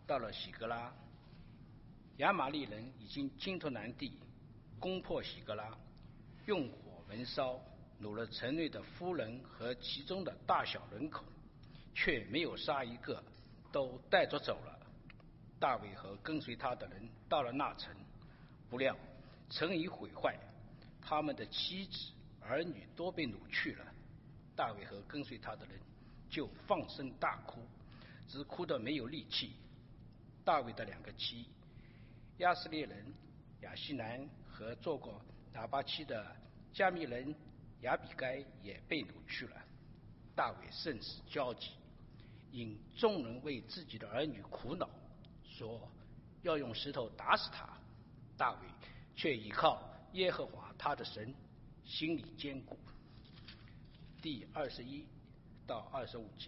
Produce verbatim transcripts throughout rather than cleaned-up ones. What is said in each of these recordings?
到了喜格拉，亚玛力人已经侵吞南地，攻破喜格拉，用火焚烧，掳了城内的夫人和其中的大小人口，却没有杀一个，都带着走了。大卫和跟随他的人到了那城，不料城已毁坏，他们的妻子儿女都被掳去了。大卫和跟随他的人就放声大哭，只哭得没有力气。大卫的两个妻亚斯列人亚希南和做过拿巴妻的加密人亚比该也被掳去了。大卫甚是焦急，因众人为自己的儿女苦恼，说要用石头打死他。大卫却倚靠耶和华他的神，心里坚固。第二十一到二十五节。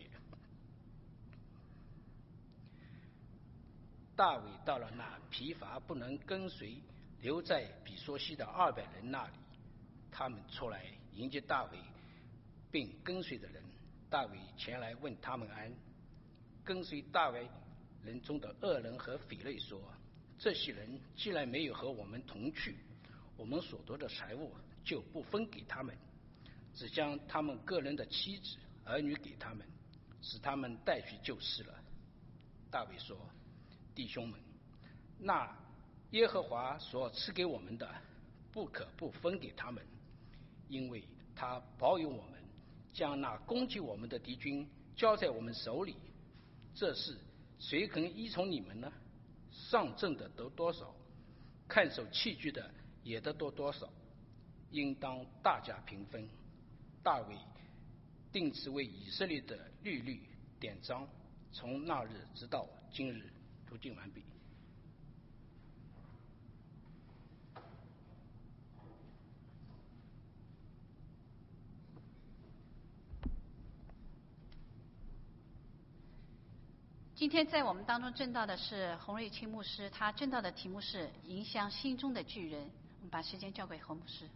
大卫到了那疲乏不能跟随留在比索西的二百人那里，他们出来迎接大卫并跟随的人。大卫前来问他们安。跟随大卫人中的恶人和匪类说，这些人既然没有和我们同去，我们所得的财物就不分给他们，只将他们个人的妻子儿女给他们，使他们带去就是了。大卫说，弟兄们，那耶和华所赐给我们的，不可不分给他们，因为他保佑我们，将那攻击我们的敌军交在我们手里。这事谁肯依从你们呢？上阵的得多少，看守器具的也得多多少，应当大家平分。大卫定此为以色列的律例典章，从那日直到今日。读经完毕。 今天在我们当中证道的是洪瑞清牧师，他证道的题目是影响心中的巨人。我们把时间交给洪牧师。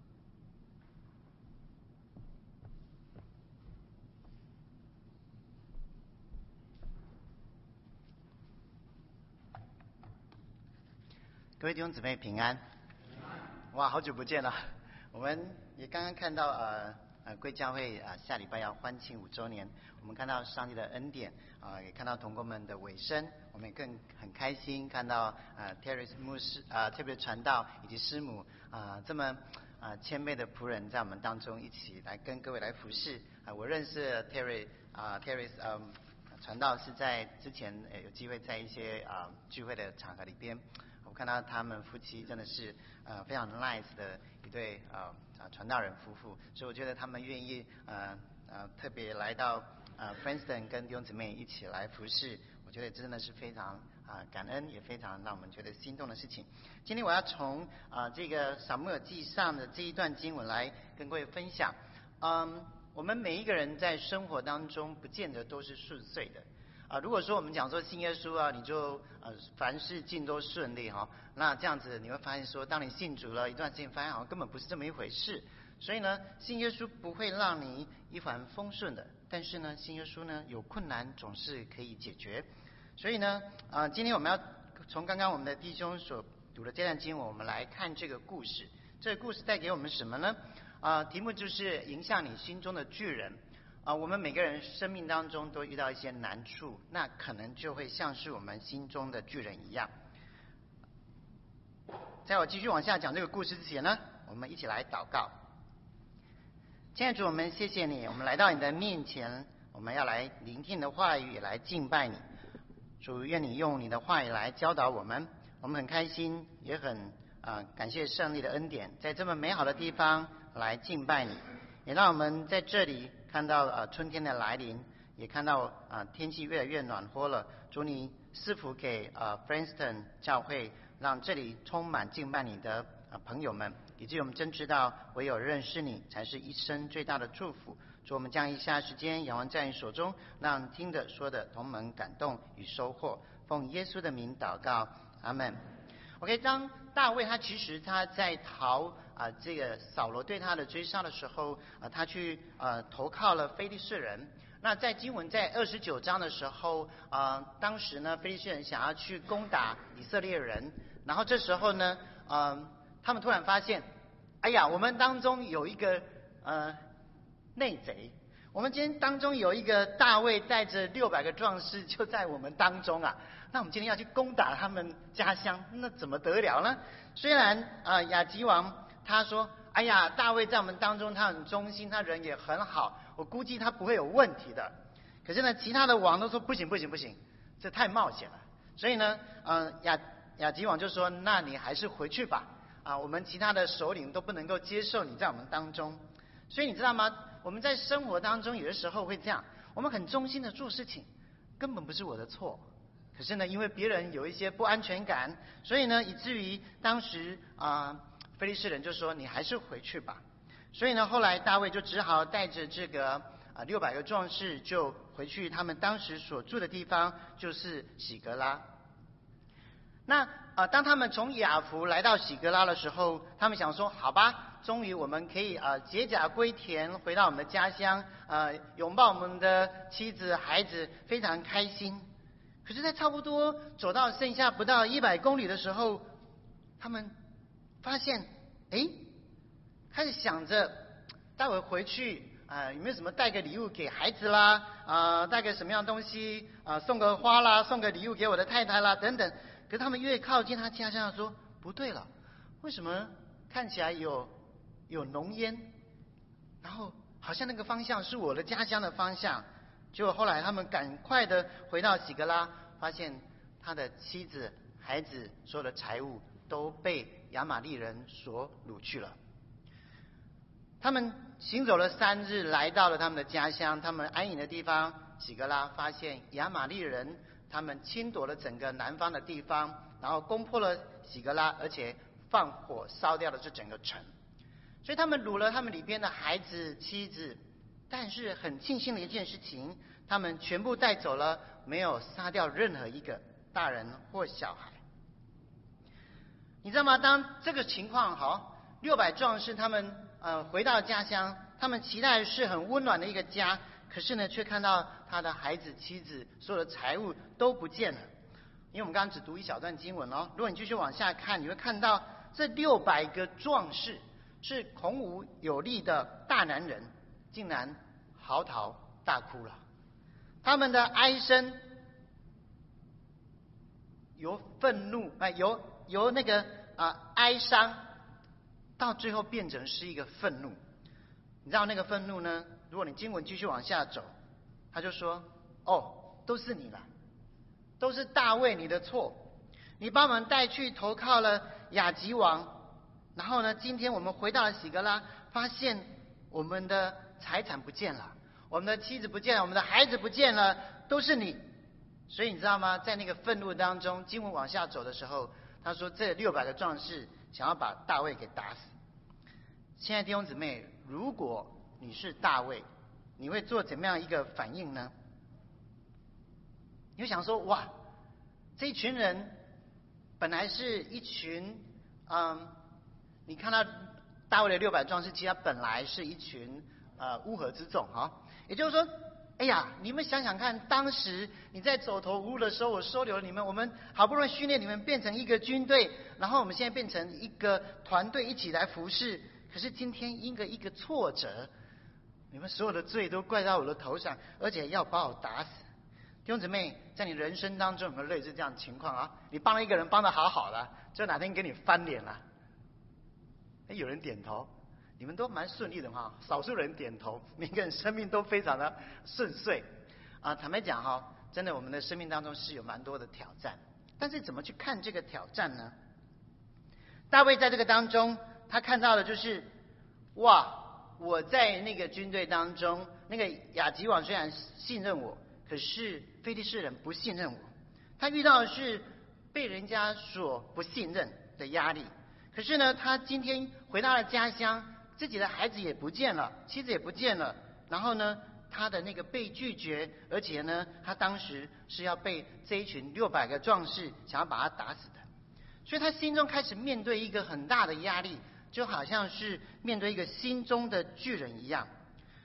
各位弟兄姊妹平安。哇，好久不见了。我们也刚刚看到呃呃贵教会啊、呃、下礼拜要欢庆五周年，我们看到上帝的恩典啊、呃，也看到同工们的尾声，我们也更很开心看到呃 Terry 牧师啊、呃、特别传道以及师母啊、呃、这么啊、呃、谦卑的仆人在我们当中一起来跟各位来服侍啊、呃。我认识 Terry 啊、呃、Terry 嗯、呃、传道是在之前呃有机会在一些啊、呃、聚会的场合里边。我看到他们夫妻真的是呃非常 nice 的一对呃啊传道人夫妇，所以我觉得他们愿意呃呃特别来到呃 Princeton 跟弟兄姊妹一起来服侍，我觉得真的是非常啊、呃、感恩，也非常让我们觉得心动的事情。今天我要从啊、呃、这个撒母耳记上的这一段经文来跟各位分享。嗯，我们每一个人在生活当中不见得都是顺遂的。啊、呃，如果说我们讲说信耶稣啊，你就呃凡事尽都顺利哈、哦，那这样子你会发现说，当你信主了一段时间，发现好像根本不是这么一回事。所以呢，信耶稣不会让你一帆风顺的，但是呢，信耶稣呢有困难总是可以解决。所以呢，啊、呃，今天我们要从刚刚我们的弟兄所读的这段经文，我们来看这个故事。这个故事带给我们什么呢？啊、呃，题目就是迎向你心中的巨人。啊、呃，我们每个人生命当中都遇到一些难处，那可能就会像是我们心中的巨人一样。在我继续往下讲这个故事之前呢，我们一起来祷告。亲爱的主，我们谢谢你，我们来到你的面前，我们要来聆听你的话语，也来敬拜你。主，愿你用你的话语来教导我们，我们很开心，也很啊、呃、感谢上帝的恩典，在这么美好的地方来敬拜你，也让我们在这里看到呃春天的来临，也看到啊、呃、天气越来越暖和了。主，你赐福给呃 Princeton 教会，让这里充满敬拜你的呃朋友们，以至于我们真知道唯有认识你才是一生最大的祝福。主，我们将以下时间仰望在你手中，让听的说的同门感动与收获。奉耶稣的名祷告，阿们。OK， 当大卫他其实他在逃啊、呃、这个扫罗对他的追杀的时候，啊、呃、他去呃投靠了非利士人。 那在经文在二十九章的时候，呃，当时呢，非利士人想要去攻打以色列人，然后这时候呢，呃，他们突然发现，哎呀，我们当中有一个呃内贼，我们今天当中有一个大卫带着六百个壮士就在我们当中啊，那我们今天要去攻打他们家乡，那怎么得了呢？虽然啊、呃、亚吉王他说，哎呀，大卫在我们当中，他很忠心，他人也很好，我估计他不会有问题的。可是呢，其他的王都说不行不行不行，这太冒险了。所以呢，呃，亚亚吉王就说，那你还是回去吧。啊，我们其他的首领都不能够接受你在我们当中。所以你知道吗？我们在生活当中有的时候会这样，我们很忠心的做事情，根本不是我的错。可是呢，因为别人有一些不安全感，所以呢，以至于当时啊。呃非利士人就说：“你还是回去吧。”所以呢，后来大卫就只好带着这个啊六百个壮士，就回去他们当时所住的地方，就是喜格拉。那啊、呃，当他们从雅弗来到喜格拉的时候，他们想说：“好吧，终于我们可以啊、呃、解甲归田，回到我们的家乡，呃，拥抱我们的妻子孩子，非常开心。”可是，在差不多走到剩下不到一百公里的时候，他们发现，哎，开始想着待会回去啊、呃，有没有什么带个礼物给孩子啦？啊、呃，带个什么样东西啊、呃？送个花啦，送个礼物给我的太太啦，等等。可是他们越靠近他家乡，说不对了，为什么看起来有有浓烟？然后好像那个方向是我的家乡的方向。结果后来他们赶快的回到喜格拉，发现他的妻子、孩子所有的财物都被亚玛力人所掳去了。他们行走了三日，来到了他们的家乡，他们安营的地方喜格拉，发现亚玛力人他们侵夺了整个南方的地方，然后攻破了喜格拉，而且放火烧掉了这整个城。所以他们掳了他们里边的孩子、妻子，但是很庆幸的一件事情，他们全部带走了，没有杀掉任何一个大人或小孩。你知道吗？当这个情况好，六百壮士他们呃回到家乡，他们期待是很温暖的一个家，可是呢，却看到他的孩子、妻子所有的财物都不见了。因为我们刚刚只读一小段经文哦，如果你继续往下看，你会看到这六百个壮士是孔武有力的大男人，竟然嚎啕大哭了。他们的哀声由愤怒啊、呃，由由那个啊、呃、哀伤，到最后变成是一个愤怒。你知道那个愤怒呢？如果你经文继续往下走，他就说：“哦，都是你了，都是大卫你的错，你把我们带去投靠了亚吉王，然后呢，今天我们回到了喜格拉，发现我们的财产不见了，我们的妻子不见了，我们的孩子不见了，都是你。”所以你知道吗？在那个愤怒当中，经文往下走的时候，他说这六百个壮士想要把大卫给打死。亲爱的弟兄姊妹，如果你是大卫，你会做怎么样一个反应呢？你会想说：哇，这一群人本来是一群，嗯，你看到大卫的六百壮士，其实他本来是一群呃乌合之众哈。也就是说，哎呀，你们想想看，当时你在走投无路的时候，我收留了你们，我们好不容易训练你们变成一个军队，然后我们现在变成一个团队一起来服侍。可是今天因个一个挫折，你们所有的罪都怪到我的头上，而且要把我打死。弟兄姊妹，在你人生当中有没有类似这样的情况啊？你帮了一个人帮得好好的，就哪天给你翻脸了？哎，有人点头，你们都蛮顺利的哈，少数人点头，每个人生命都非常的顺遂啊。坦白讲哈，真的我们的生命当中是有蛮多的挑战，但是怎么去看这个挑战呢？大卫在这个当中，他看到的就是，哇，我在那个军队当中，那个亚吉王虽然信任我，可是非利士人不信任我。他遇到的是被人家所不信任的压力。可是呢，他今天回到了家乡，自己的孩子也不见了，妻子也不见了。然后呢，他的那个被拒绝，而且呢，他当时是要被这一群六百个壮士想要把他打死的。所以他心中开始面对一个很大的压力，就好像是面对一个心中的巨人一样。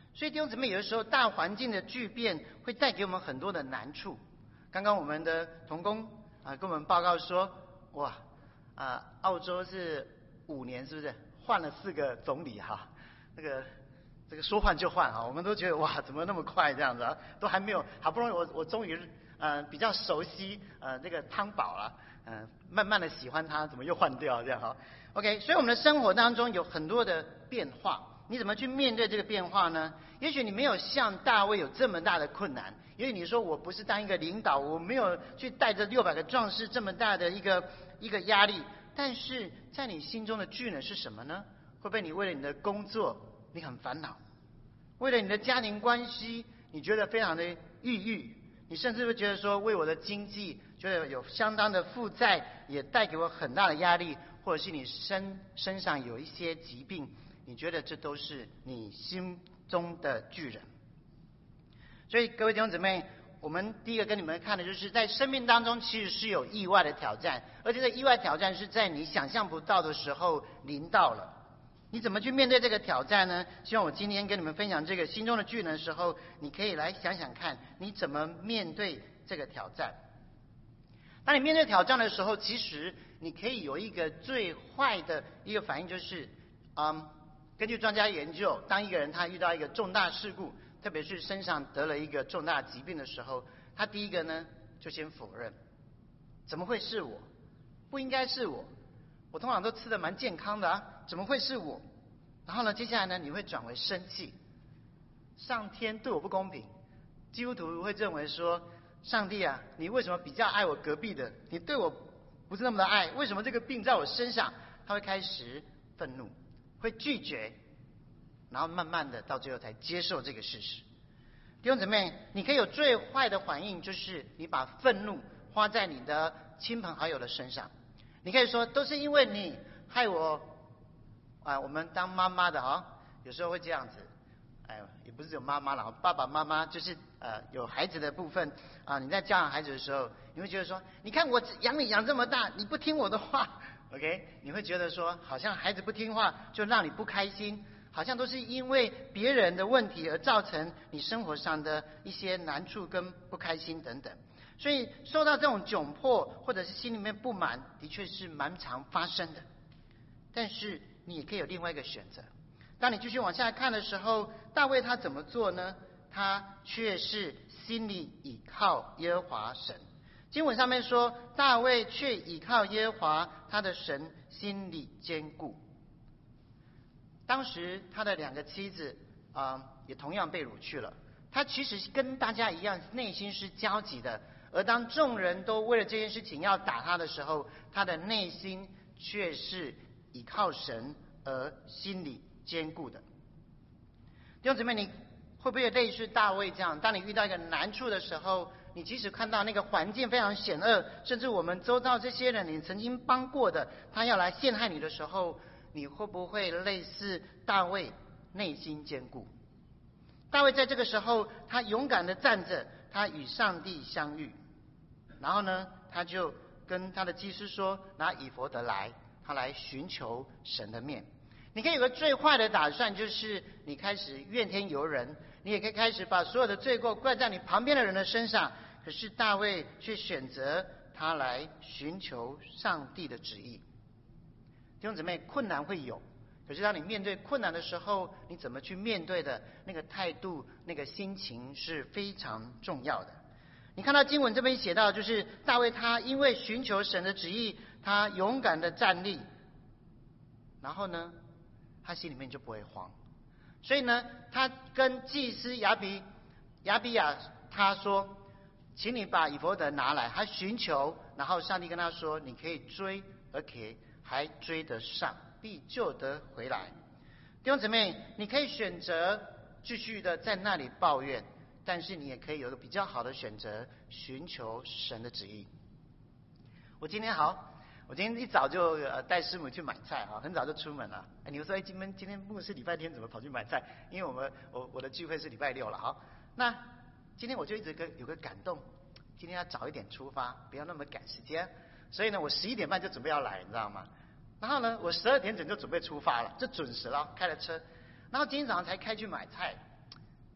所以弟兄姊妹，有的时候大环境的巨变会带给我们很多的难处。刚刚我们的同工啊跟我们报告说，哇啊，澳洲是五年是不是换了四个总理哈？那个这个说换就换啊，我们都觉得哇，怎么那么快这样子啊？都还没有，好不容易我我终于呃比较熟悉呃这个汤宝了，嗯、呃，慢慢的喜欢他，怎么又换掉这样哈 ？OK， 所以我们的生活当中有很多的变化，你怎么去面对这个变化呢？也许你没有像大卫有这么大的困难，因为你说我不是当一个领导，我没有去带着六百个壮士这么大的一个一个压力，但是在你心中的惧呢是什么呢？会不会你为了你的工作你很烦恼，为了你的家庭关系你觉得非常的抑郁，你甚至会觉得说为我的经济觉得有相当的负债，也带给我很大的压力，或者是你身身上有一些疾病，你觉得这都是你心中的巨人。所以各位弟兄姊妹，我们第一个跟你们看的就是在生命当中其实是有意外的挑战，而且这意外挑战是在你想象不到的时候临到了。你怎么去面对这个挑战呢？希望我今天跟你们分享这个心中的巨人的时候，你可以来想想看你怎么面对这个挑战。当你面对挑战的时候，其实你可以有一个最坏的一个反应，就是嗯，根据专家研究，当一个人他遇到一个重大事故，特别是身上得了一个重大疾病的时候，他第一个呢就先否认，怎么会是我？不应该是我，我通常都吃得蛮健康的啊，怎么会是我？然后呢，接下来呢，你会转为生气，上天对我不公平。基督徒会认为说，上帝啊，你为什么比较爱我隔壁的？你对我不是那么的爱，为什么这个病在我身上？他会开始愤怒，会拒绝，然后慢慢的到最后才接受这个事实。弟兄姊妹，你可以有最坏的反应，就是你把愤怒花在你的亲朋好友的身上。你可以说，都是因为你害我啊！我们当妈妈的啊，有时候会这样子，哎，也不是有妈妈了，爸爸妈妈就是呃有孩子的部分啊。你在教养孩子的时候，你会觉得说，你看我养你养这么大，你不听我的话 ，OK？ 你会觉得说，好像孩子不听话就让你不开心，好像都是因为别人的问题而造成你生活上的一些难处跟不开心等等。所以受到这种窘迫或者是心里面不满，的确是蛮常发生的。但是你也可以有另外一个选择。当你继续往下看的时候，大卫他怎么做呢？他却是心里倚靠耶和华神。经文上面说，大卫却倚靠耶和华他的神，心里坚固。当时他的两个妻子啊、呃，也同样被掳去了。他其实跟大家一样，内心是焦急的。而当众人都为了这件事情要打他的时候，他的内心却是倚靠神而心里坚固的。弟兄姊妹，你会不会类似大卫这样？当你遇到一个难处的时候，你即使看到那个环境非常险恶，甚至我们周遭这些人你曾经帮过的，他要来陷害你的时候，你会不会类似大卫内心坚固？大卫在这个时候，他勇敢的站着，他与上帝相遇，然后呢，他就跟他的祭司说，拿以弗得来，他来寻求神的面。你可以有个最坏的打算，就是你开始怨天尤人，你也可以开始把所有的罪过怪在你旁边的人的身上。可是大卫却选择他来寻求上帝的旨意。弟兄姊妹，困难会有，可是当你面对困难的时候，你怎么去面对的那个态度、那个心情是非常重要的。你看到经文这边写到，就是大卫他因为寻求神的旨意，他勇敢的站立，然后呢，他心里面就不会慌。所以呢，他跟祭司亚比亚比亚他说，请你把以弗得拿来。他寻求，然后上帝跟他说，你可以追，而且还追得上，必救得回来。弟兄姊妹，你可以选择继续的在那里抱怨，但是你也可以有一个比较好的选择，寻求神的旨意。我今天好，我今天一早就呃带师母去买菜啊，很早就出门了。哎，你们说哎，今天今天牧师礼拜天怎么跑去买菜？因为我们我我的聚会是礼拜六了。好，那今天我就一直跟有个感动，今天要早一点出发，不要那么赶时间。所以呢，我十一点半就准备要来，你知道吗？然后呢，我十二点整就准备出发了，就准时了，开了车。然后今天早上才开去买菜。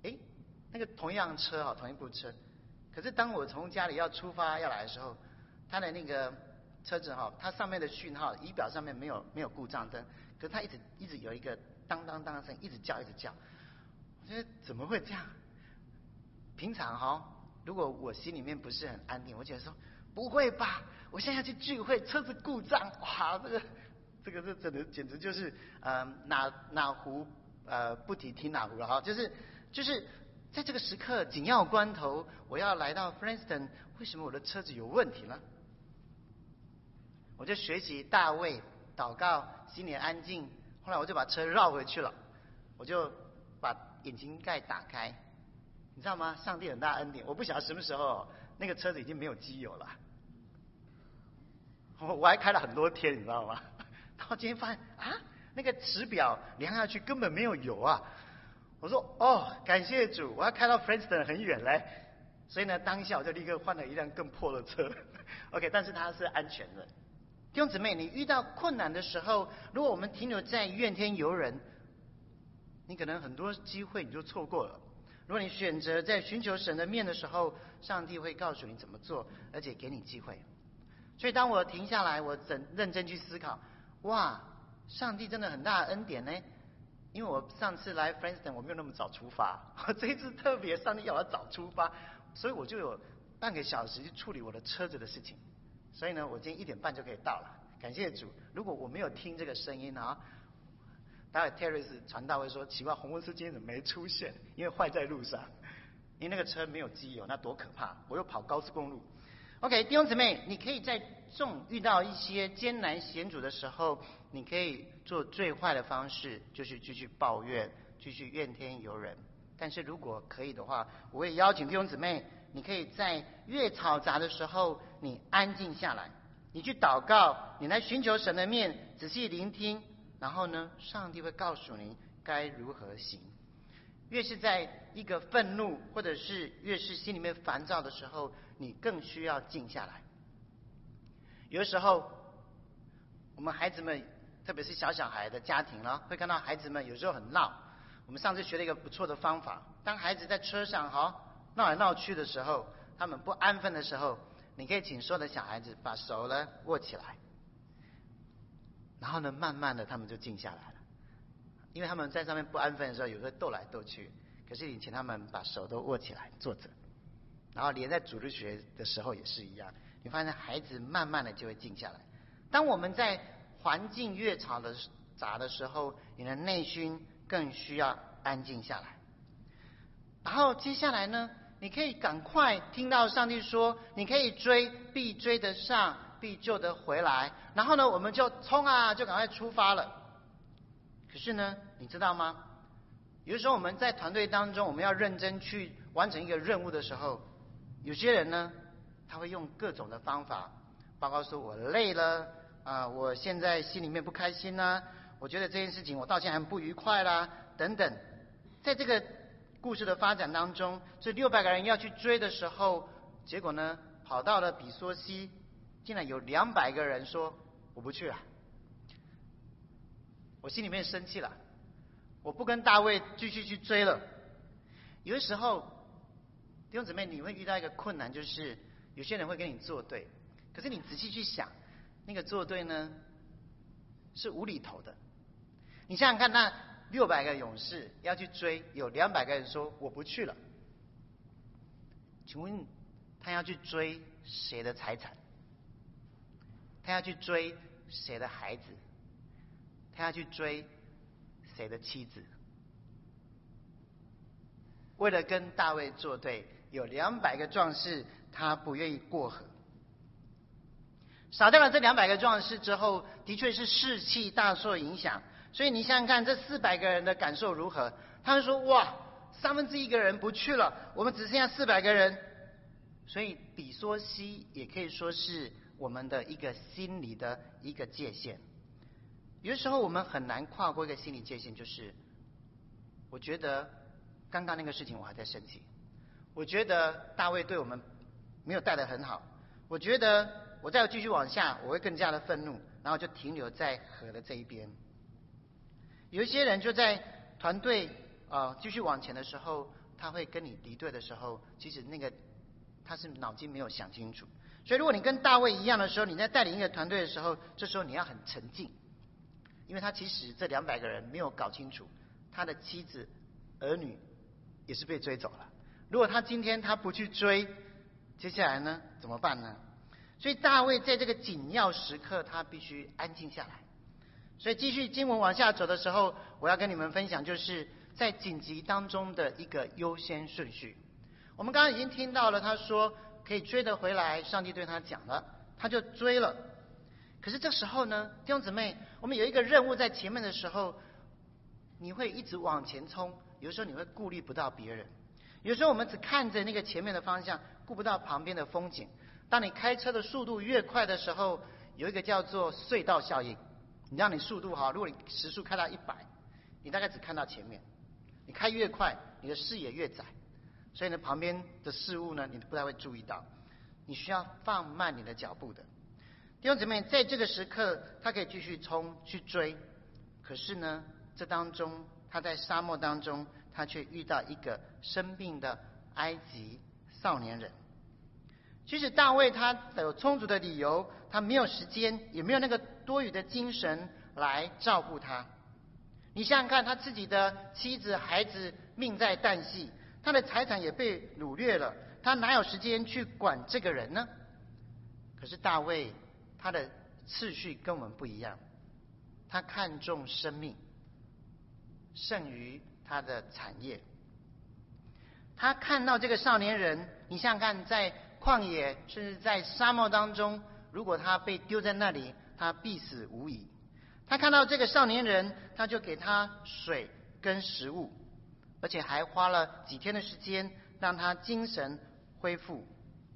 诶，那个同样车哈，同一部车，可是当我从家里要出发要来的时候，它的那个车子哈，它上面的讯号仪表上面没有没有故障灯，可是它一直一直有一个当当当的声音，一直叫一直叫。我觉得怎么会这样？平常哈，如果我心里面不是很安定，我觉得说不会吧，我现在要去聚会，车子故障，哇，这个这个这真的简直就是呃哪哪壶呃不提提哪壶了哈，就是就是在这个时刻紧要关头，我要来到 Princeton， 为什么我的车子有问题呢？我就学习大卫祷告，心里安静，后来我就把车绕回去了，我就把引擎盖打开。你知道吗？上帝很大恩典，我不晓得什么时候那个车子已经没有机油了，我我还开了很多天，你知道吗？然后今天发现啊，那个齿表量下去根本没有油啊！我说哦，感谢主，我要开到 Princeton 很远嘞，所以呢，当下我就立刻换了一辆更破的车。OK， 但是它是安全的。弟兄姊妹，你遇到困难的时候，如果我们停留在怨天尤人，你可能很多机会你就错过了。如果你选择在寻求神的面的时候，上帝会告诉你怎么做，而且给你机会。所以当我停下来，我认认真去思考，哇，上帝真的很大的恩典呢。因为我上次来 Princeton 我没有那么早出发，这一次特别上帝要我早出发，所以我就有半个小时去处理我的车子的事情。所以呢，我今天一点半就可以到了，感谢主。如果我没有听这个声音啊，待会 Terry 传道会说奇怪，洪文斯今天怎么没出现？因为坏在路上，因为那个车没有机油，那多可怕！我又跑高速公路。OK， 弟兄姊妹，你可以在众遇到一些艰难险阻的时候，你可以做最坏的方式，就是继续抱怨，继续怨天尤人。但是如果可以的话，我也邀请弟兄姊妹，你可以在越嘈杂的时候，你安静下来，你去祷告，你来寻求神的面，仔细聆听。然后呢，上帝会告诉你该如何行。越是在一个愤怒，或者是越是心里面烦躁的时候，你更需要静下来。有的时候，我们孩子们，特别是小小孩的家庭呢，会看到孩子们有时候很闹。我们上次学了一个不错的方法，当孩子在车上哈闹来闹去的时候，他们不安分的时候，你可以请所有的小孩子把手呢握起来。然后呢，慢慢的他们就静下来了，因为他们在上面不安分的时候，有时候斗来斗去。可是你请他们把手都握起来，坐着，然后连在主日学的时候也是一样。你发现孩子慢慢的就会静下来。当我们在环境越吵的杂的时候，你的内心更需要安静下来。然后接下来呢，你可以赶快听到上帝说，你可以追，必追得上，必救得回来。然后呢，我们就冲啊，就赶快出发了。可是呢，你知道吗？有的时候我们在团队当中，我们要认真去完成一个任务的时候，有些人呢，他会用各种的方法，包括说我累了啊、呃，我现在心里面不开心啦、啊，我觉得这件事情我到现在很不愉快啦，等等。在这个故事的发展当中，这六百个人要去追的时候，结果呢，跑到了比梭西，竟然有两百个人说我不去了。我心里面生气了，我不跟大卫继续去追了。有的时候，弟兄姊妹，你会遇到一个困难，就是有些人会跟你作对，可是你仔细去想，那个作对呢是无厘头的。你想想看，那六百个勇士要去追，有两百个人说我不去了，请问他要去追谁的财产？他要去追谁的孩子？他要去追谁的妻子？为了跟大卫作对，有两百个壮士他不愿意过河。少掉了这两百个壮士之后，的确是士气大受影响。所以你想想看，这四百个人的感受如何？他们说：哇，三分之一个人不去了，我们只剩下四百个人。所以比梭西也可以说是我们的一个心理的一个界限。有的时候我们很难跨过一个心理界限，就是我觉得刚刚那个事情我还在生气，我觉得大卫对我们没有带得很好，我觉得我再继续往下我会更加的愤怒，然后就停留在河的这一边。有一些人就在团队啊、呃、继续往前的时候， 他会跟你敌对的时候，其实那个他是脑筋没有想清楚。所以如果你跟大卫一样的时候，你在带领一个团队的时候，这时候你要很沉静，因为他其实这两百个人没有搞清楚，他的妻子儿女也是被追走了。如果他今天他不去追，接下来呢怎么办呢？所以大卫在这个紧要时刻，他必须安静下来。所以继续经文往下走的时候，我要跟你们分享，就是在紧急当中的一个优先顺序。我们刚刚已经听到了，他说可以追得回来，上帝对他讲了，他就追了。可是这时候呢，弟兄姊妹，我们有一个任务在前面的时候，你会一直往前冲，有时候你会顾虑不到别人，有时候我们只看着那个前面的方向，顾不到旁边的风景。当你开车的速度越快的时候，有一个叫做隧道效应。你让你速度好，如果你时速开到一百，你大概只看到前面。你开越快，你的视野越窄，所以呢，旁边的事物呢，你不太会注意到。你需要放慢你的脚步的。弟兄姊妹，在这个时刻，他可以继续冲去追，可是呢，这当中他在沙漠当中，他却遇到一个生病的埃及少年人。其实大卫他有充足的理由，他没有时间，也没有那个多余的精神来照顾他。你想想看，他自己的妻子孩子命在旦夕，他的财产也被掳掠了，他哪有时间去管这个人呢？可是大卫他的次序跟我们不一样，他看重生命胜于他的产业。他看到这个少年人，你想想看，在旷野甚至在沙漠当中，如果他被丢在那里，他必死无疑。他看到这个少年人，他就给他水跟食物，而且还花了几天的时间让他精神恢复。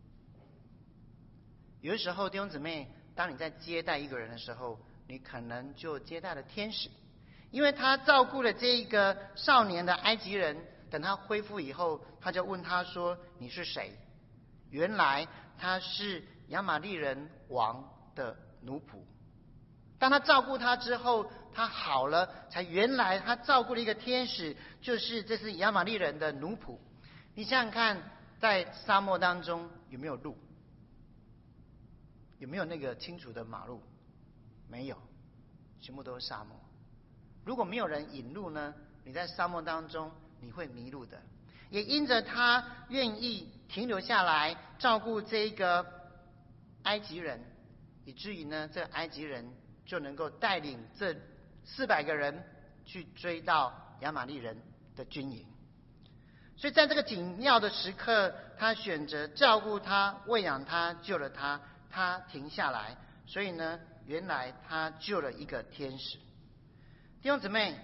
有的时候弟兄姊妹，当你在接待一个人的时候，你可能就接待了天使，因为他照顾了这一个少年的埃及人，等他恢复以后，他就问他说，你是谁？原来他是亚玛力人王的奴仆。当他照顾他之后，他好了，才原来他照顾了一个天使，就是这是亚玛力人的奴仆。你想想看，在沙漠当中有没有路？有没有那个清楚的马路？没有，全部都是沙漠。如果没有人引路呢，你在沙漠当中你会迷路的。也因着他愿意停留下来照顾这个埃及人，以至于呢，这埃及人就能够带领这四百个人去追到亚玛力人的军营。所以在这个紧要的时刻，他选择照顾他、喂养他、救了他，他停下来。所以呢，原来他救了一个天使。弟兄姊妹，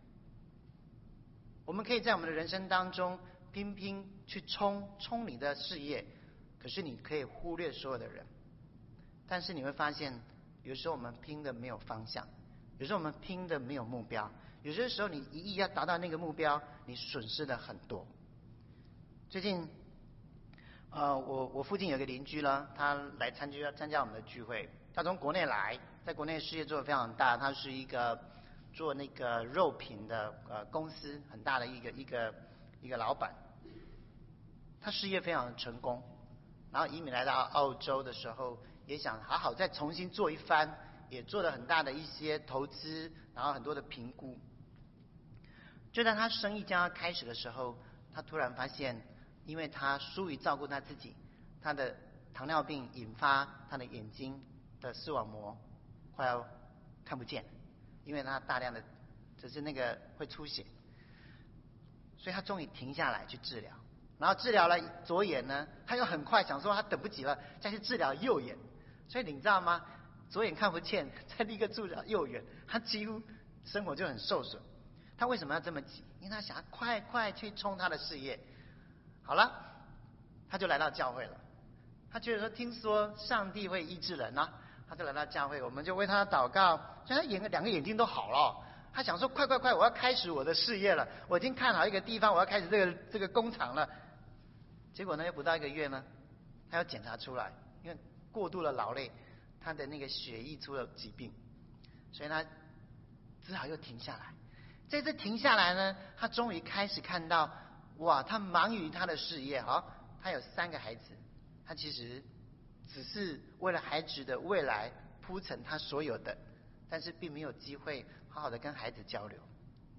我们可以在我们的人生当中拼拼去冲冲你的事业，可是你可以忽略所有的人。但是你会发现，有时候我们拼的没有方向，有时候我们拼的没有目标，有些时候你一意要达到那个目标，你损失了很多。最近呃，我我附近有个邻居呢，他来参加参加我们的聚会，他从国内来，在国内事业做得非常大，他是一个做那个肉品的呃公司很大的一个一个一个老板，他事业非常成功，然后移民来到澳洲的时候，也想好好再重新做一番，也做了很大的一些投资，然后很多的评估。就在他生意将要开始的时候，他突然发现，因为他疏于照顾他自己，他的糖尿病引发他的眼睛的视网膜快要看不见，因为他大量的只是那个会出血，所以他终于停下来去治疗。然后治疗了左眼呢，他又很快想说他等不及了，再去治疗右眼。所以你知道吗？左眼看不见，再立刻治疗右眼，他几乎生活就很受损。他为什么要这么急？因为他想要快快去冲他的事业。好了，他就来到教会了。他觉得说，听说上帝会医治人啊，他就来到教会，我们就为他祷告。所以他眼两个眼睛都好了。他想说，快快快，我要开始我的事业了，我已经看好一个地方，我要开始这个这个工厂了。结果呢，又不到一个月呢，他要检查出来，因为过度的劳累，他的那个血液出了疾病，所以他只好又停下来。这次停下来呢，他终于开始看到哇，他忙于他的事业，好，他有三个孩子，他其实只是为了孩子的未来铺陈他所有的，但是并没有机会好好的跟孩子交流。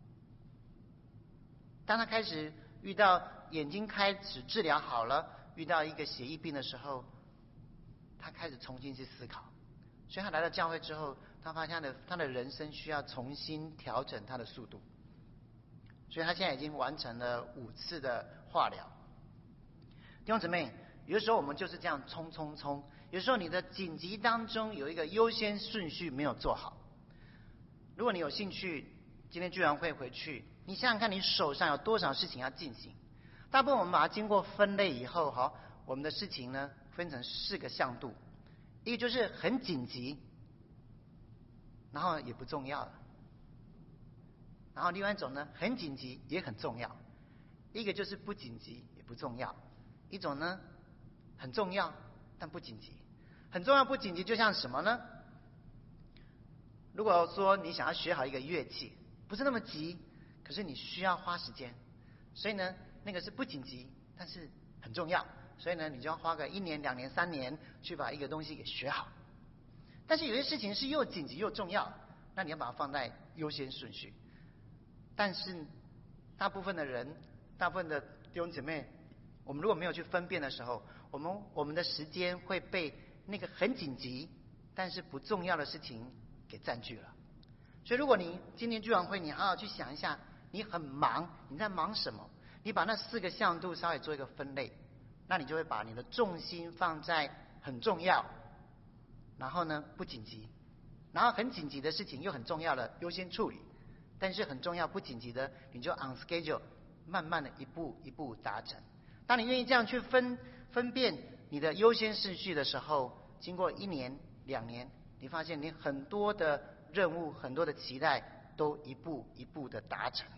当他开始遇到眼睛开始治疗好了，遇到一个血液病的时候，他开始重新去思考。所以他来到教会之后，他发现他的他的人生需要重新调整他的速度。所以他现在已经完成了五次的化疗。弟兄姊妹，有的时候我们就是这样冲冲冲，有时候你的紧急当中有一个优先顺序没有做好。如果你有兴趣，今天聚完会回去，你想想看你手上有多少事情要进行。大部分我们把它经过分类以后，哈，我们的事情呢分成四个向度，一个就是很紧急，然后也不重要了。然后另外一种呢，很紧急也很重要，一个就是不紧急也不重要，一种呢很重要但不紧急。很重要不紧急就像什么呢？如果说你想要学好一个乐器，不是那么急，可是你需要花时间，所以呢那个是不紧急但是很重要，所以呢你就要花个一年两年三年去把一个东西给学好。但是有些事情是又紧急又重要，那你要把它放在优先顺序。但是大部分的人，大部分的弟兄姐妹，我们如果没有去分辨的时候，我们我们的时间会被那个很紧急但是不重要的事情给占据了。所以如果你今天聚完会，你好好去想一下，你很忙，你在忙什么？你把那四个向度稍微做一个分类，那你就会把你的重心放在很重要，然后呢不紧急，然后很紧急的事情又很重要的优先处理，但是很重要不紧急的你就 on schedule 慢慢的一步一步达成。当你愿意这样去分分辨你的优先顺序的时候，经过一年两年，你发现你很多的任务很多的期待都一步一步的达成。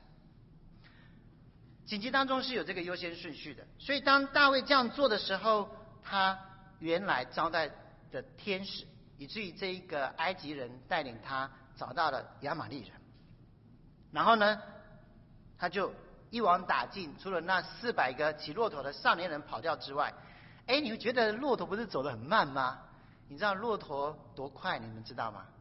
紧急当中是有这个优先顺序的，所以当大卫这样做的时候，他原来招待的天使，以至于这一个埃及人带领他找到了亚玛利人，然后呢他就一网打尽，除了那四百个骑骆驼的少年人跑掉之外，哎，你们觉得骆驼不是走得很慢吗？你知道骆驼多快你们知道吗？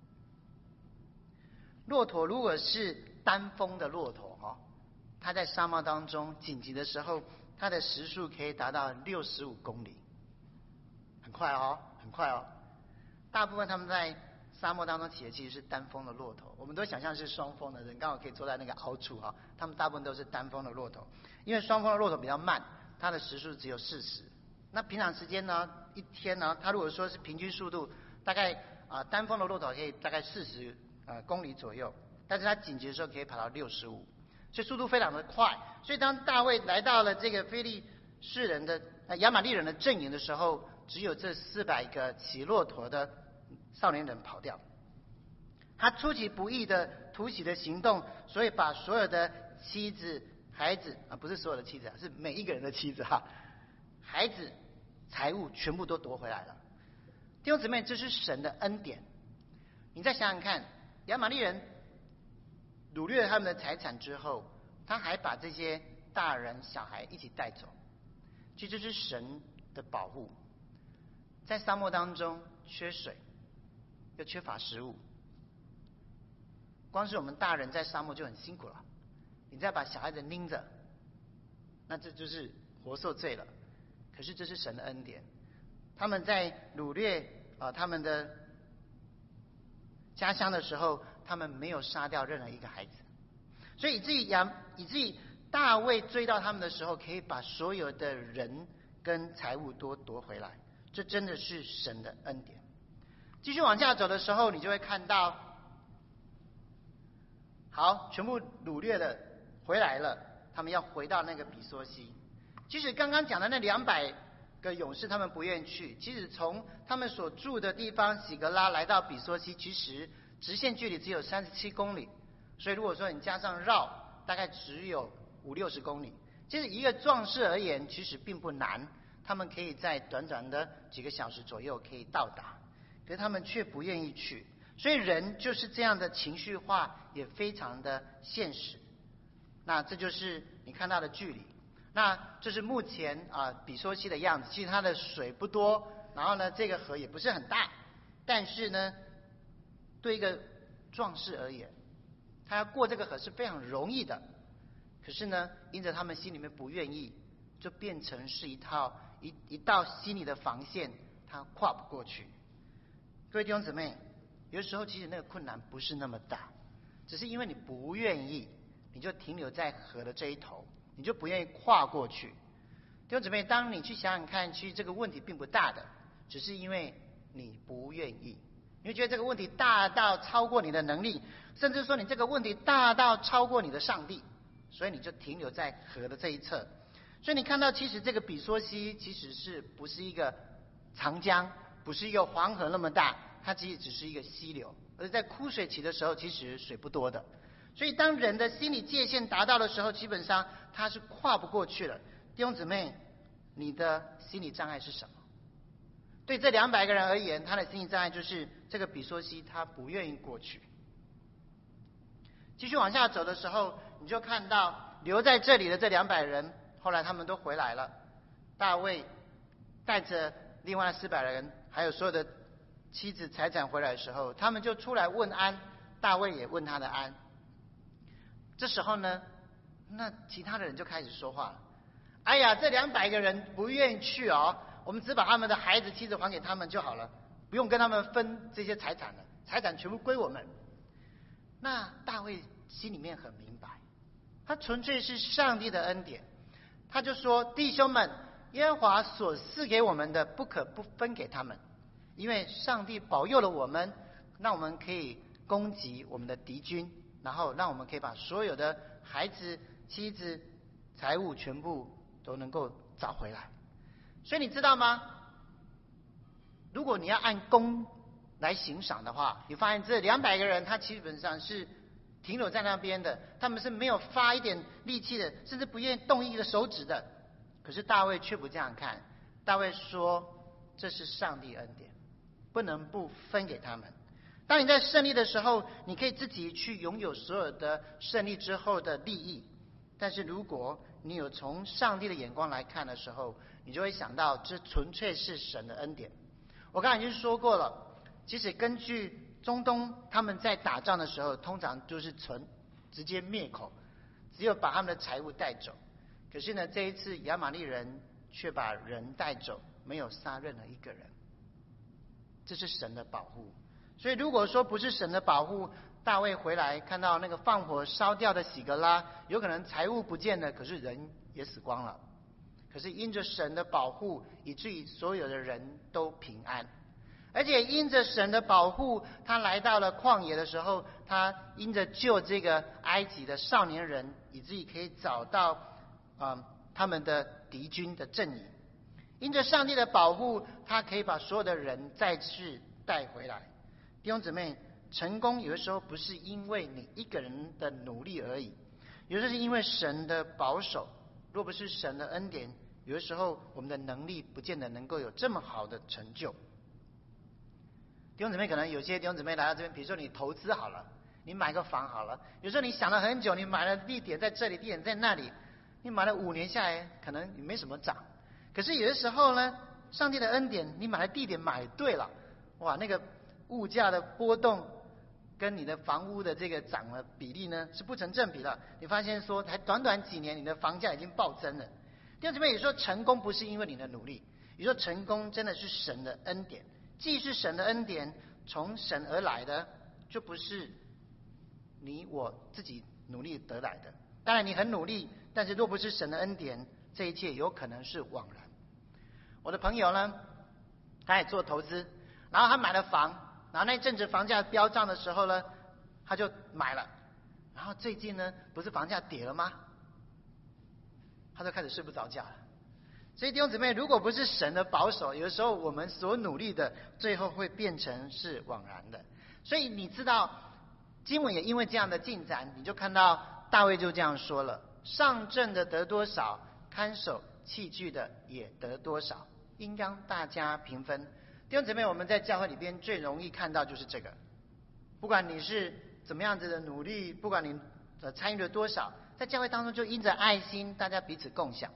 骆驼如果是单峰的骆驼，哦，它在沙漠当中紧急的时候，它的时速可以达到六十五公里，很快哦，很快哦。大部分他们在沙漠当中骑的其实是单峰的骆驼，我们都想象是双峰的人刚好可以坐在那个凹处哈，他们大部分都是单峰的骆驼，因为双峰的骆驼比较慢，它的时速只有四十。那平常时间呢，一天呢，它如果说是平均速度，大概啊、呃、单峰的骆驼可以大概四十呃公里左右，但是它紧急的时候可以跑到六十五，所以速度非常的快。所以当大卫来到了这个非利士人的呃亚玛利人的阵营的时候，只有这四百个骑骆驼的少年人跑掉。他出其不意的突袭的行动，所以把所有的妻子孩子啊，不是所有的妻子啊，是每一个人的妻子哈，孩子财物全部都夺回来了。弟兄姊妹，这是神的恩典。你再想想看，亚玛利人掳掠他们的财产之后，他还把这些大人小孩一起带走，其实这是神的保护。在沙漠当中缺水又缺乏食物，光是我们大人在沙漠就很辛苦了，你再把小孩子拎着，那这就是活受罪了。可是这是神的恩典，他们在掳掠啊、呃、他们的家乡的时候，他们没有杀掉任何一个孩子，所以以至于亚以至于大卫追到他们的时候，可以把所有的人跟财物都夺回来，这真的是神的恩典。继续往下走的时候，你就会看到，好，全部掳掠了回来了，他们要回到那个比索西。其实刚刚讲的那两百个勇士，他们不愿意去。其实从他们所住的地方喜格拉来到比索西，其实直线距离只有三十七公里，所以如果说你加上绕，大概只有五六十公里。其实一个壮士而言，其实并不难，他们可以在短短的几个小时左右可以到达，可是他们却不愿意去。所以人就是这样的情绪化，也非常的现实。那这就是你看到的距离。 那这是目前啊比梭溪的样子，其实它的水不多，然后呢这个河也不是很大，但是呢对一个壮士而言，他要过这个河是非常容易的。可是呢，因着他们心里面不愿意，就变成是一套一一道心理的防线，他跨不过去。各位弟兄姊妹，有的时候其实那个困难不是那么大，只是因为你不愿意，你就停留在河的这一头，你就不愿意跨过去。弟兄姊妹，当你去想想看，其实这个问题并不大的，只是因为你不愿意，你会觉得这个问题大到超过你的能力，甚至说你这个问题大到超过你的上帝，所以你就停留在河的这一侧。所以你看到，其实这个比梭溪其实是不是一个长江，不是一个黄河那么大，它其实只是一个溪流，而在枯水期的时候，其实水不多的。所以当人的心理界限达到的时候，基本上他是跨不过去了。弟兄姊妹，你的心理障碍是什么？对这两百个人而言，他的心理障碍就是这个比梭溪他不愿意过去。继续往下走的时候，你就看到留在这里的这两百人，后来他们都回来了。大卫带着另外四百人，还有所有的妻子财产回来的时候，他们就出来问安，大卫也问他的安。这时候呢，那其他的人就开始说话了。哎呀，这两百个人不愿意去哦，我们只把他们的孩子妻子还给他们就好了，不用跟他们分这些财产了，财产全部归我们。那大卫心里面很明白，他纯粹是上帝的恩典，他就说：弟兄们，耶和华所赐给我们的，不可不分给他们，因为上帝保佑了我们，那我们可以攻击我们的敌军，然后让我们可以把所有的孩子、妻子、财物全部都能够找回来。所以你知道吗？如果你要按公来行赏的话，你发现这两百个人他基本上是停留在那边的，他们是没有发一点力气的，甚至不愿意动一个手指的。可是大卫却不这样看，大卫说这是上帝恩典，不能不分给他们。当你在胜利的时候，你可以自己去拥有所有的胜利之后的利益，但是如果你有从上帝的眼光来看的时候，你就会想到这纯粹是神的恩典。我刚才已经说过了，其实根据中东他们在打仗的时候，通常就是纯直接灭口，只有把他们的财物带走。可是呢，这一次亚玛力人却把人带走，没有杀任何一个人。这是神的保护。所以如果说不是神的保护，大卫回来看到那个放火烧掉的喜格拉，有可能财物不见了，可是人也死光了。可是因着神的保护，以至于所有的人都平安。而且因着神的保护，他来到了旷野的时候，他因着救这个埃及的少年人，以至于可以找到啊、呃、他们的敌军的阵营。因着上帝的保护，他可以把所有的人再次带回来。弟兄姊妹，成功有的时候不是因为你一个人的努力而已，有的时候是因为神的保守。若不是神的恩典，有的时候我们的能力不见得能够有这么好的成就。弟兄姊妹，可能有些弟兄姊妹来到这边，比如说你投资好了，你买个房好了，有时候你想了很久，你买了地点在这里，地点在那里，你买了五年下来，可能你没什么涨。可是有的时候呢，上帝的恩典，你买的地点买对了，哇，那个物价的波动跟你的房屋的这个涨的比例呢是不成正比了。你发现说，才短短几年，你的房价已经暴增了。弟兄姊妹，有时候成功不是因为你的努力，有时候成功真的是神的恩典。既是神的恩典，从神而来的，就不是你我自己努力得来的。当然你很努力，但是若不是神的恩典，这一切有可能是枉然。我的朋友呢，他也做投资，然后他买了房，然后那阵子房价飙涨的时候呢，他就买了。然后最近呢，不是房价跌了吗？他就开始睡不着觉了。所以弟兄姊妹，如果不是神的保守，有的时候我们所努力的，最后会变成是枉然的。所以你知道，经文也因为这样的进展，你就看到大卫就这样说了：上阵的得多少，看守器具的也得多少，应当大家平分。弟兄姊妹，我们在教会里边最容易看到就是这个，不管你是怎么样子的努力，不管你的参与了多少，在教会当中就因着爱心，大家彼此共享。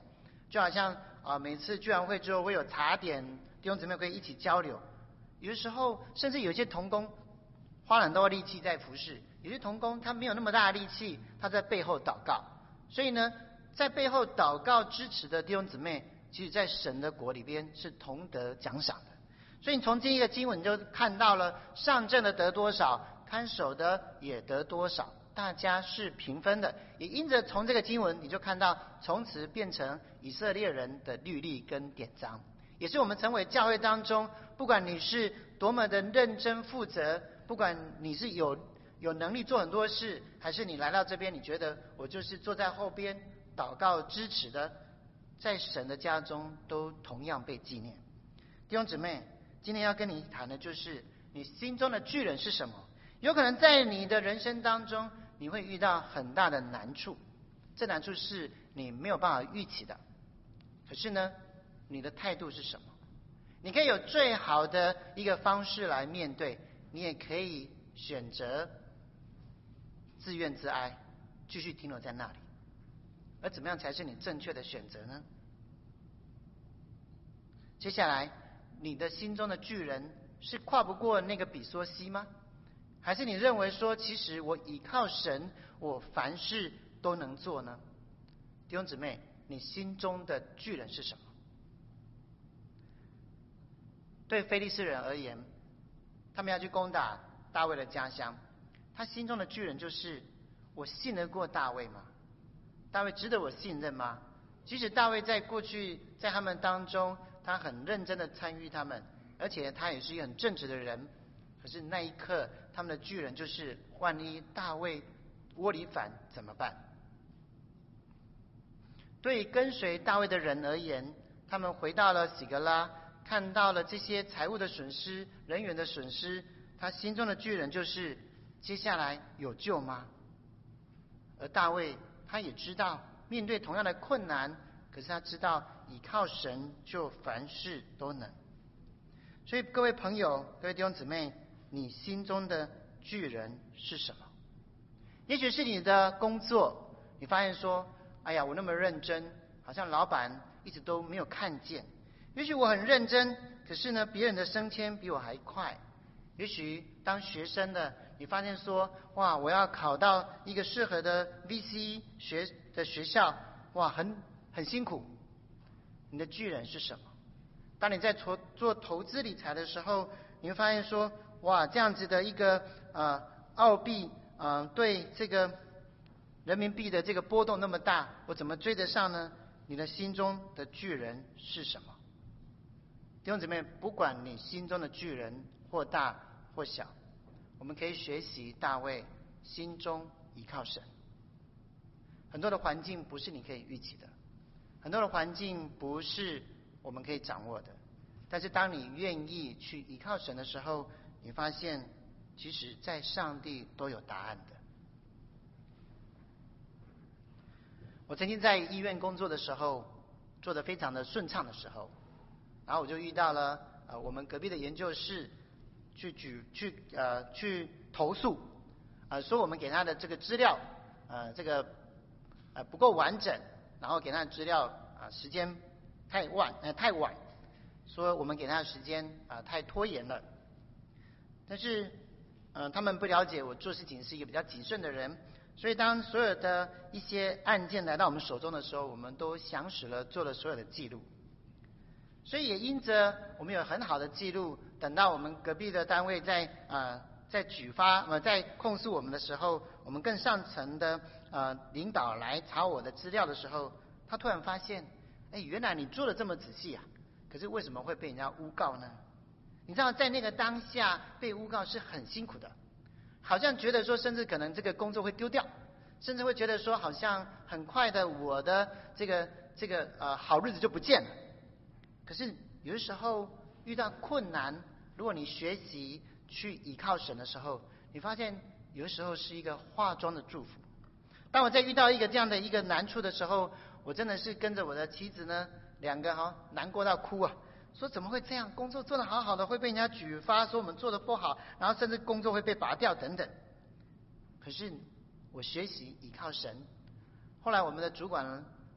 就好像啊、呃，每次聚完会之后会有茶点，弟兄姊妹可以一起交流。有的时候，甚至有些同工花很多力气在服侍，有些同工他没有那么大的力气，他在背后祷告。所以呢，在背后祷告支持的弟兄姊妹，其实在神的国里边是同得奖赏的。所以你从这一个经文你就看到了，上阵的得多少，看守的也得多少，大家是平分的。也因着从这个经文，你就看到从此变成以色列人的律例跟典章，也是我们成为教会当中，不管你是多么的认真负责，不管你是有有能力做很多事，还是你来到这边你觉得我就是坐在后边祷告支持的，在神的家中都同样被纪念。弟兄姊妹，今天要跟你谈的就是你心中的巨人是什么。有可能在你的人生当中，你会遇到很大的难处，这难处是你没有办法预期的。可是呢，你的态度是什么？你可以有最好的一个方式来面对，你也可以选择自怨自哀，继续停留在那里。而怎么样才是你正确的选择呢？接下来，你的心中的巨人是跨不过那个比梭西吗？还是你认为说，其实我倚靠神，我凡事都能做呢？弟兄姊妹，你心中的巨人是什么？对非利士人而言，他们要去攻打大卫的家乡，他心中的巨人就是：我信得过大卫吗？大卫值得我信任吗？即使大卫在过去在他们当中，他很认真的参与他们，而且他也是一个很正直的人，可是那一刻他们的巨人就是：万一大卫窝里反怎么办？对跟随大卫的人而言，他们回到了喜格拉，看到了这些财物的损失、人员的损失，他心中的巨人就是：接下来有救吗？而大卫他也知道面对同样的困难，可是他知道倚靠神就凡事都能。所以各位朋友，各位弟兄姊妹，你心中的巨人是什么？也许是你的工作，你发现说：哎呀，我那么认真，好像老板一直都没有看见。也许我很认真，可是呢，别人的升迁比我还快。也许当学生的，你发现说：哇，我要考到一个适合的 V C 学的学校，哇，很很辛苦。你的巨人是什么？当你在做做投资理财的时候，你会发现说：哇，这样子的一个呃澳币呃对这个人民币的这个波动那么大，我怎么追得上呢？你的心中的巨人是什么？弟兄姊妹，不管你心中的巨人或大或小，我们可以学习大卫心中依靠神。很多的环境不是你可以预期的，很多的环境不是我们可以掌握的，但是当你愿意去依靠神的时候，你发现其实在上帝都有答案的。我曾经在医院工作的时候，做得非常的顺畅的时候，然后我就遇到了呃我们隔壁的研究室去举去呃去投诉，呃说我们给他的这个资料呃这个呃不够完整，然后给他的资料啊、呃、时间太晚呃太晚，说我们给他的时间啊、呃、太拖延了。但是呃他们不了解我做事情是一个比较谨慎的人。所以当所有的一些案件来到我们手中的时候，我们都详实了做了所有的记录。所以也因着我们有很好的记录，等到我们隔壁的单位在呃在举发呃在控诉我们的时候，我们更上层的呃领导来查我的资料的时候，他突然发现，哎，原来你做的这么仔细啊，可是为什么会被人家诬告呢？你知道在那个当下被诬告是很辛苦的。好像觉得说，甚至可能这个工作会丢掉，甚至会觉得说，好像很快的我的这个这个呃好日子就不见了。可是有的时候遇到困难，如果你学习去依靠神的时候，你发现有的时候是一个化妆的祝福。当我在遇到一个这样的一个难处的时候，我真的是跟着我的妻子呢，两个哈难过到哭啊。说怎么会这样？工作做得好好的，会被人家举发说我们做得不好，然后甚至工作会被拔掉等等。可是我学习依靠神，后来我们的主管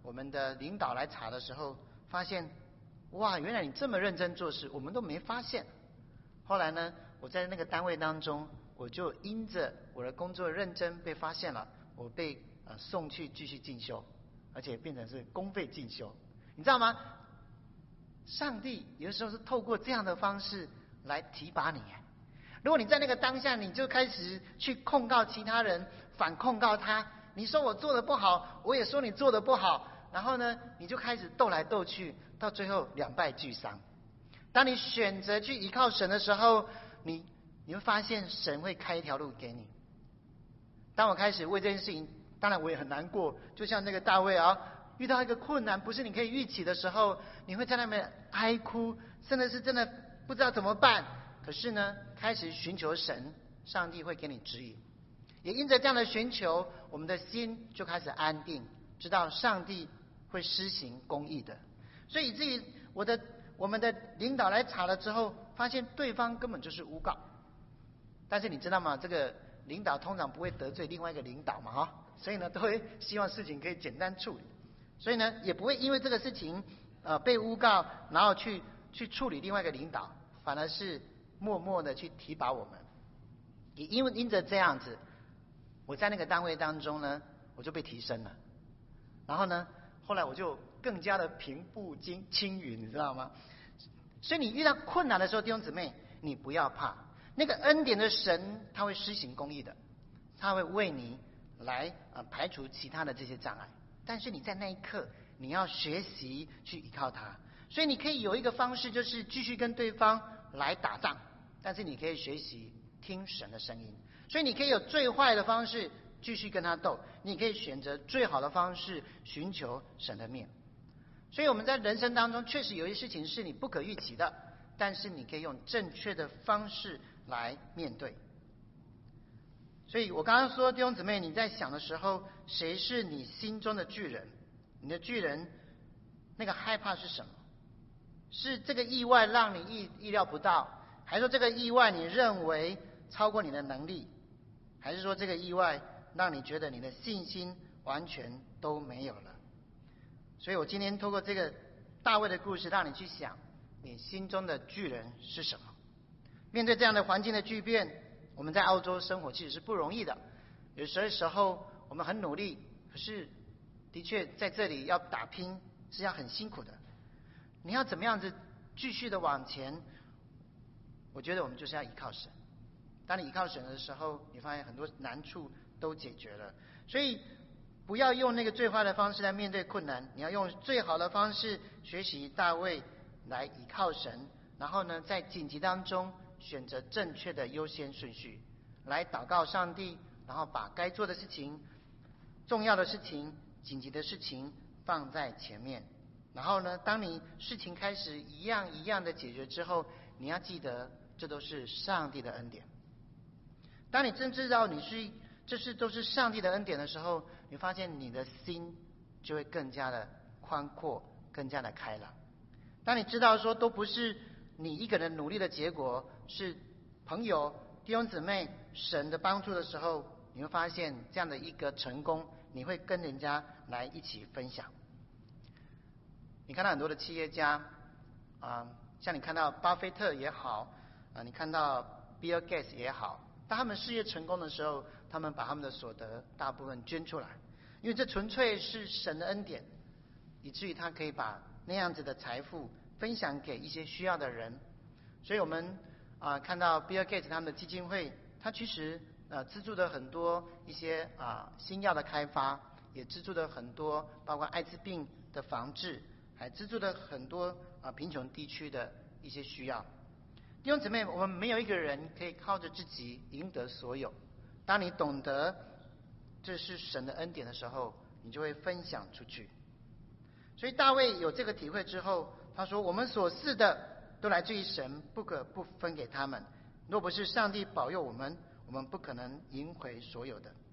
我们的领导来查的时候，发现哇，原来你这么认真做事，我们都没发现。后来呢，我在那个单位当中，我就因着我的工作认真被发现了，我被呃送去继续进修，而且变成是公费进修。你知道吗？上帝有的时候是透过这样的方式来提拔你。如果你在那个当下，你就开始去控告其他人，反控告他，你说我做的不好，我也说你做的不好，然后呢，你就开始斗来斗去，到最后两败俱伤。当你选择去依靠神的时候，你你会发现神会开一条路给你。当我开始为这件事情，当然我也很难过，就像那个大卫啊，遇到一个困难不是你可以预期的时候，你会在那边哀哭，甚至是真的不知道怎么办。可是呢，开始寻求神，上帝会给你指引。也因着这样的寻求，我们的心就开始安定，知道上帝会施行公义的。所以以至于我的我们的领导来查了之后，发现对方根本就是诬告。但是你知道吗？这个领导通常不会得罪另外一个领导嘛，哈，所以呢，都会希望事情可以简单处理。所以呢，也不会因为这个事情呃被诬告，然后去去处理另外一个领导，反而是默默的去提拔我们。也因为因着这样子，我在那个单位当中呢，我就被提升了。然后呢，后来我就更加的平步青青云，你知道吗？所以你遇到困难的时候，弟兄姊妹，你不要怕，那个恩典的神他会施行公义的，他会为你来呃排除其他的这些障碍。但是你在那一刻，你要学习去依靠他。所以你可以有一个方式，就是继续跟对方来打仗，但是你可以学习听神的声音。所以你可以有最坏的方式继续跟他斗，你可以选择最好的方式寻求神的面。所以我们在人生当中确实有一些事情是你不可预期的，但是你可以用正确的方式来面对。所以我刚刚说，弟兄姊妹，你在想的时候，谁是你心中的巨人？你的巨人那个害怕是什么？是这个意外让你意意料不到，还是说这个意外你认为超过你的能力，还是说这个意外让你觉得你的信心完全都没有了？所以我今天透过这个大卫的故事，让你去想你心中的巨人是什么。面对这样的环境的巨变，我们在澳洲生活其实是不容易的，有些时候我们很努力，可是的确在这里要打拼是要很辛苦的。你要怎么样子继续的往前？我觉得我们就是要依靠神。当你依靠神的时候，你发现很多难处都解决了。所以不要用那个最坏的方式来面对困难，你要用最好的方式学习大卫来依靠神，然后呢，在紧急当中选择正确的优先顺序，来祷告上帝，然后把该做的事情、重要的事情、紧急的事情放在前面。然后呢，当你事情开始一样一样的解决之后，你要记得这都是上帝的恩典。当你真知道你是这是都是上帝的恩典的时候，你发现你的心就会更加的宽阔，更加的开朗。当你知道说都不是你一个人努力的结果，是朋友、弟兄姊妹、神的帮助的时候，你会发现这样的一个成功，你会跟人家来一起分享。你看到很多的企业家啊、呃，像你看到巴菲特也好啊、呃，你看到 Bill Gates 也好，当他们事业成功的时候，他们把他们的所得大部分捐出来，因为这纯粹是神的恩典，以至于他可以把那样子的财富分享给一些需要的人。所以我们啊、呃、看到 Bill Gates 他们的基金会，他其实呃资助了很多一些啊、呃、新药的开发，也资助了很多包括艾滋病的防治，还资助了很多啊、呃、贫穷地区的一些需要。弟兄姊妹，我们没有一个人可以靠着自己赢得所有。当你懂得这是神的恩典的时候，你就会分享出去。所以大卫有这个体会之后，他说：“我们所赐的都来自于神，不可不分给他们。若不是上帝保佑我们，我们不可能赢回所有的。”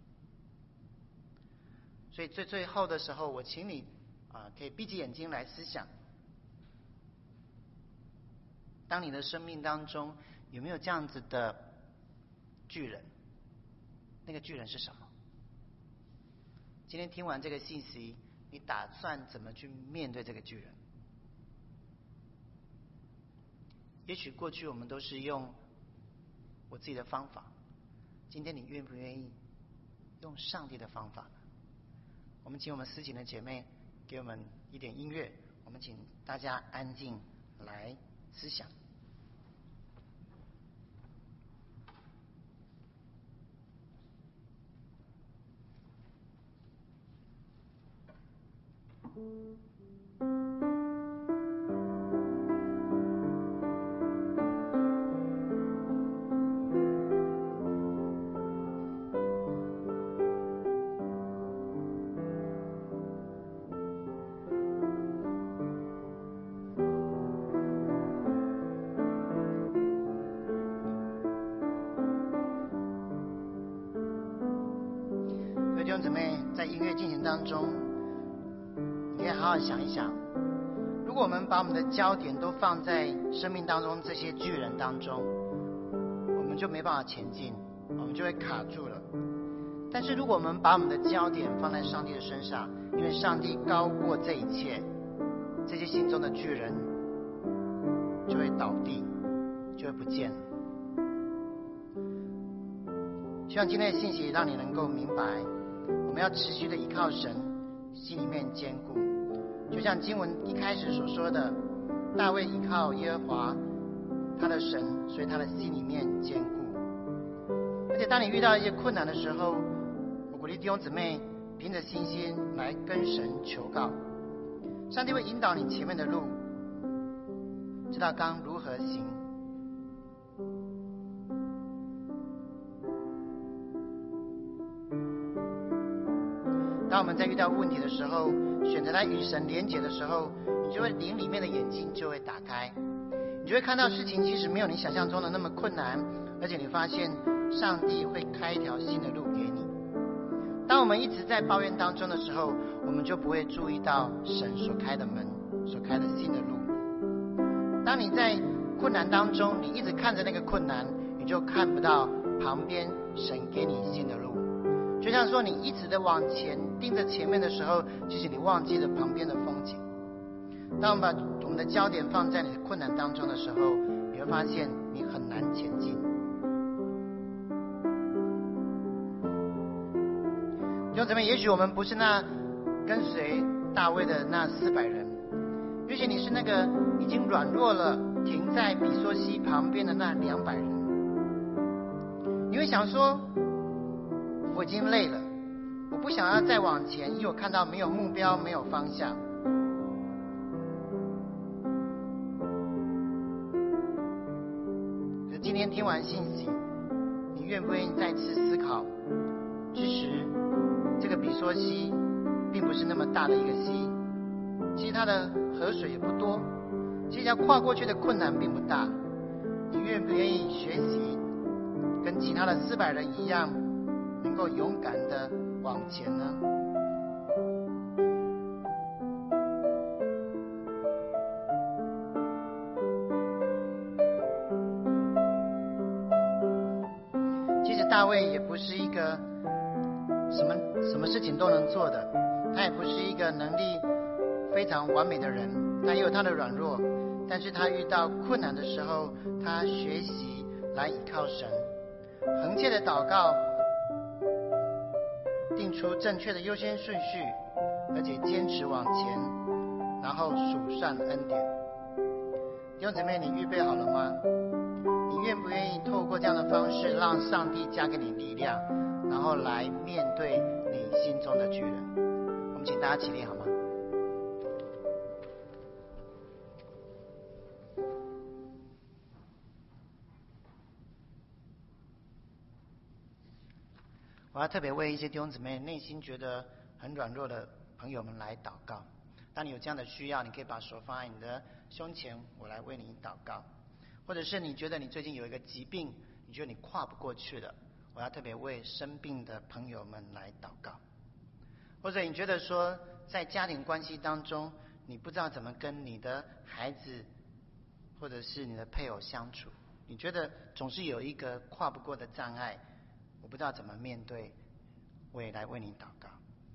所以最最后的时候，我请你啊、呃，可以闭起眼睛来思想。当你的生命当中有没有这样子的巨人？那个巨人是什么？今天听完这个信息， 你打算怎么去面对这个巨人？也许过去我们都是用我自己的方法，今天你愿不愿意用上帝的方法呢？我们请我们司琴的姐妹给我们一点音乐，我们请大家安静来思想。弟兄姊妹，在音乐进行当中，你可以好好想一想，如果我们把我们的焦点都放在生命当中这些巨人当中，我们就没办法前进，我们就会卡住了。但是如果我们把我们的焦点放在上帝的身上，因为上帝高过这一切，这些心中的巨人就会倒地，就会不见了。希望今天的信息让你能够明白，我们要持续的依靠神，心里面坚固。就像经文一开始所说的，大卫依靠耶和华他的神，所以他的心里面坚固。而且当你遇到一些困难的时候，我鼓励弟兄姊妹凭着信心来跟神求告，上帝会引导你前面的路，知道该如何行。当我们在遇到问题的时候，选择来与神连结的时候，你就会灵里面的眼睛就会打开，你就会看到事情其实没有你想象中的那么困难，而且你发现上帝会开一条新的路给你。当我们一直在抱怨当中的时候，我们就不会注意到神所开的门，所开的新的路。当你在困难当中，你一直看着那个困难，你就看不到旁边神给你新的路。就像说你一直的往前盯着前面的时候，其实你忘记了旁边的风景。当我们把我们的焦点放在你的困难当中的时候，你会发现你很难前进。弟兄姊妹，也许我们不是那跟随大卫的那四百人，也许你是那个已经软弱了停在比梭西旁边的那两百人。你会想说，我已经累了，我不想要再往前，因为我看到没有目标，没有方向。可今天听完信息，你愿不愿意再次思考，其实这个比梭西并不是那么大的一个溪，其实它的河水也不多，其实要跨过去的困难并不大。你愿不愿意学习跟其他的四百人一样，能够勇敢的往前呢？其实大卫也不是一个什么什么事情都能做的，他也不是一个能力非常完美的人，他也有他的软弱，但是他遇到困难的时候，他学习来依靠神，恒切的祷告，定出正确的优先顺序，而且坚持往前，然后数算恩典。弟兄姊妹，你预备好了吗？你愿不愿意透过这样的方式，让上帝加给你力量，然后来面对你心中的巨人？我们请大家起立好吗？我要特别为一些弟兄姊妹内心觉得很软弱的朋友们来祷告。当你有这样的需要，你可以把手放在你的胸前，我来为你祷告。或者是你觉得你最近有一个疾病，你觉得你跨不过去了，我要特别为生病的朋友们来祷告。或者你觉得说在家庭关系当中，你不知道怎么跟你的孩子或者是你的配偶相处，你觉得总是有一个跨不过的障碍，我不知道怎么面对，我也来为你祷告。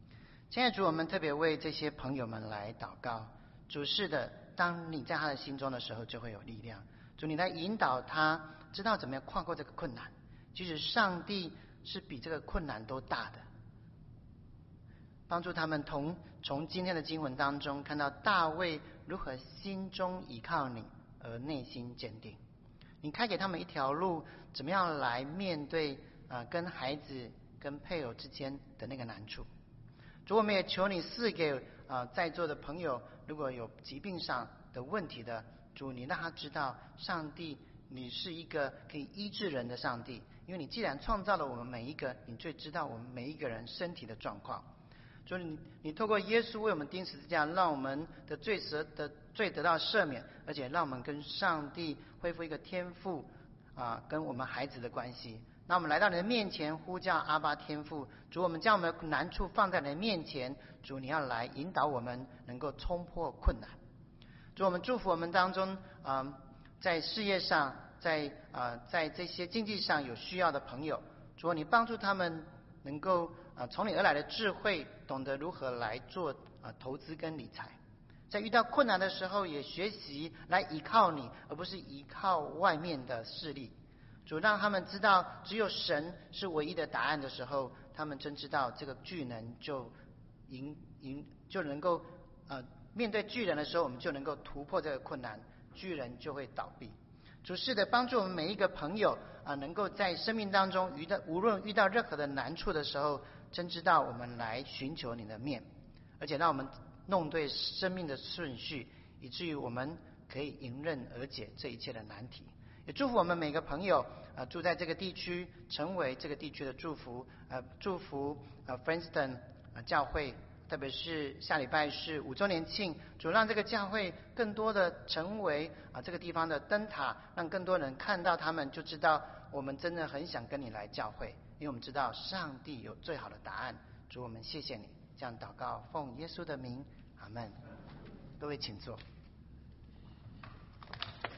亲爱的主，我们特别为这些朋友们来祷告。主是的，当你在他的心中的时候，就会有力量。主，你来引导他，知道怎么样跨过这个困难。即使上帝是比这个困难都大的，帮助他们同从今天的经文当中看到大卫如何心中依靠你而内心坚定。你开给他们一条路，怎么样来面对啊、呃、跟孩子跟配偶之间的那个难处。主，我们也求你赐给啊、呃、在座的朋友，如果有疾病上的问题的，主，你让他知道上帝你是一个可以医治人的上帝，因为你既然创造了我们每一个，你最知道我们每一个人身体的状况。主，你你透过耶稣为我们钉十字架，让我们的罪得的罪得到赦免，而且让我们跟上帝恢复一个天父啊跟我们孩子的关系。那我们来到你的面前，呼叫阿爸天父。主，我们将我们的难处放在你的面前，主，你要来引导我们能够冲破困难。主，我们祝福我们当中啊、呃，在事业上，在啊、呃，在这些经济上有需要的朋友，主，你帮助他们能够啊、呃，从你而来的智慧，懂得如何来做啊、呃、投资跟理财。在遇到困难的时候，也学习来依靠你，而不是依靠外面的势力。主，让他们知道只有神是唯一的答案的时候，他们真知道这个巨人就赢赢就能够呃面对巨人的时候，我们就能够突破这个困难，巨人就会倒闭。主，是的，帮助我们每一个朋友啊、呃，能够在生命当中遇到无论遇到任何的难处的时候，真知道我们来寻求你的面，而且让我们弄对生命的顺序，以至于我们可以迎刃而解这一切的难题。也祝福我们每个朋友啊、呃，住在这个地区，成为这个地区的祝福。呃，祝福呃 Princeton 呃教会，特别是下礼拜是五周年庆，主让这个教会更多的成为啊、呃、这个地方的灯塔，让更多人看到他们，就知道我们真的很想跟你来教会，因为我们知道上帝有最好的答案。主，我们谢谢你，这样祷告，奉耶稣的名，阿们。各位请坐。